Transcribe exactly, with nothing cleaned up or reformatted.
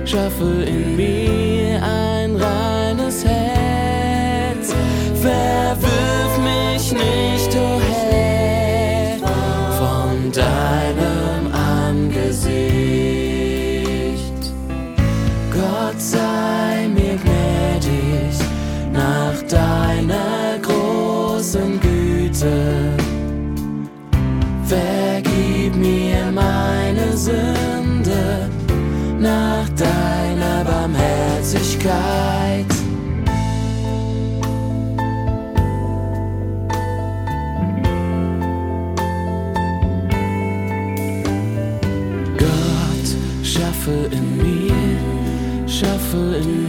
schaffe in mir ein reines Herz. Verwirf mich nicht, o Herr, von deinem Angesicht. Gott sei mir gnädig nach deiner großen Güte. Vergib mir meine Sünde nach deiner Barmherzigkeit. Gott, schaffe in mir, schaffe in